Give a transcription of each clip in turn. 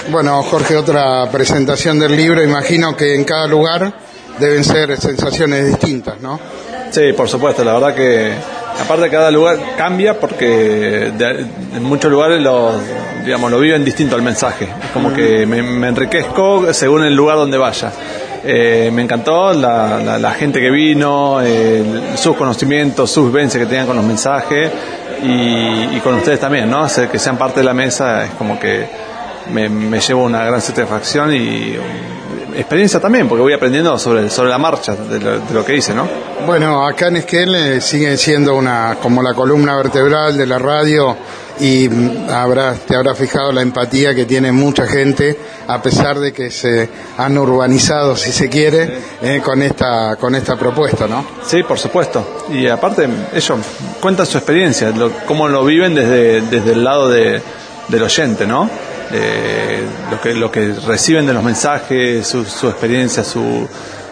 Bueno, Jorge, otra presentación del libro. Imagino que en cada lugar deben ser sensaciones distintas, ¿no? Sí, por supuesto. La verdad que aparte cada lugar cambia porque en muchos lugares lo viven distinto el mensaje. Es como que me enriquezco según el lugar donde vaya. Me encantó la gente que vino, sus conocimientos, sus vivencias que tenían con los mensajes y con ustedes también, ¿no? Que sean parte de la mesa es como que me llevo una gran satisfacción y experiencia también, porque voy aprendiendo sobre la marcha de lo que hice, ¿no? Bueno, acá en Esquel sigue siendo como la columna vertebral de la radio y te habrá fijado la empatía que tiene mucha gente, a pesar de que se han urbanizado, si se quiere, con esta propuesta, ¿no? Sí, por supuesto. Y aparte, ellos cuentan su experiencia, cómo lo viven desde el lado del oyente, ¿no? Lo que reciben de los mensajes, su experiencia, su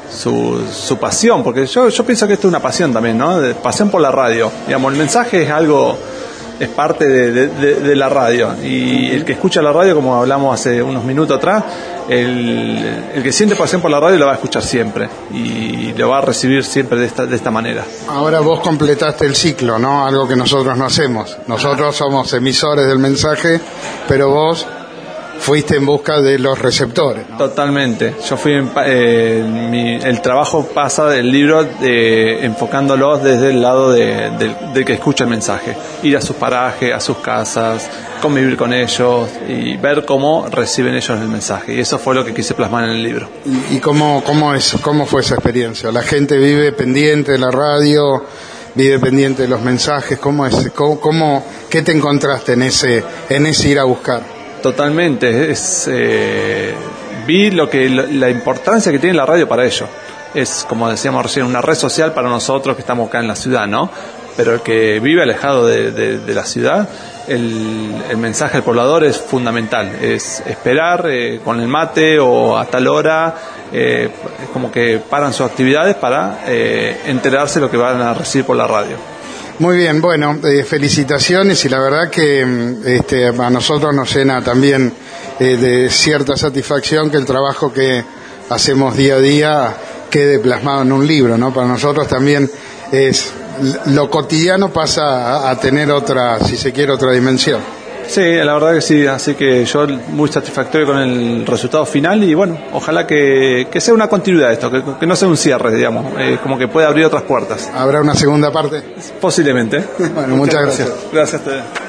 pasión, porque yo pienso que esto es una pasión también, ¿no? Pasión por la radio. Digamos, el mensaje es parte de la radio, y el que escucha la radio, como hablamos hace unos minutos atrás, el que siente pasión por la radio lo va a escuchar siempre y lo va a recibir siempre de esta manera. Ahora vos completaste el ciclo, ¿no? Algo que nosotros no hacemos. Nosotros somos emisores del mensaje, pero vos fuiste en busca de los receptores, ¿no? Totalmente. Yo fui el trabajo pasa del libro enfocándolos desde el lado del que escucha el mensaje, ir a sus parajes, a sus casas, convivir con ellos y ver cómo reciben ellos el mensaje, y eso fue lo que quise plasmar en el libro. ¿Y cómo fue esa experiencia? ¿La gente vive pendiente de la radio, vive pendiente de los mensajes? ¿Qué te encontraste en ese ir a buscar? Totalmente, vi la importancia que tiene la radio para ello. Es, como decíamos recién, una red social para nosotros que estamos acá en la ciudad, ¿no? Pero el que vive alejado de la ciudad, el mensaje del poblador es fundamental. Es esperar con el mate o a tal hora, es como que paran sus actividades para enterarse de lo que van a recibir por la radio. Muy bien, bueno, felicitaciones, y la verdad que a nosotros nos llena también de cierta satisfacción que el trabajo que hacemos día a día quede plasmado en un libro, ¿no? Para nosotros también lo cotidiano pasa a tener otra dimensión. Sí, la verdad que sí, así que yo muy satisfactorio con el resultado final, y bueno, ojalá que sea una continuidad de esto, que no sea un cierre, digamos, como que pueda abrir otras puertas. ¿Habrá una segunda parte? Posiblemente. Bueno, muchas gracias. Gracias a ustedes.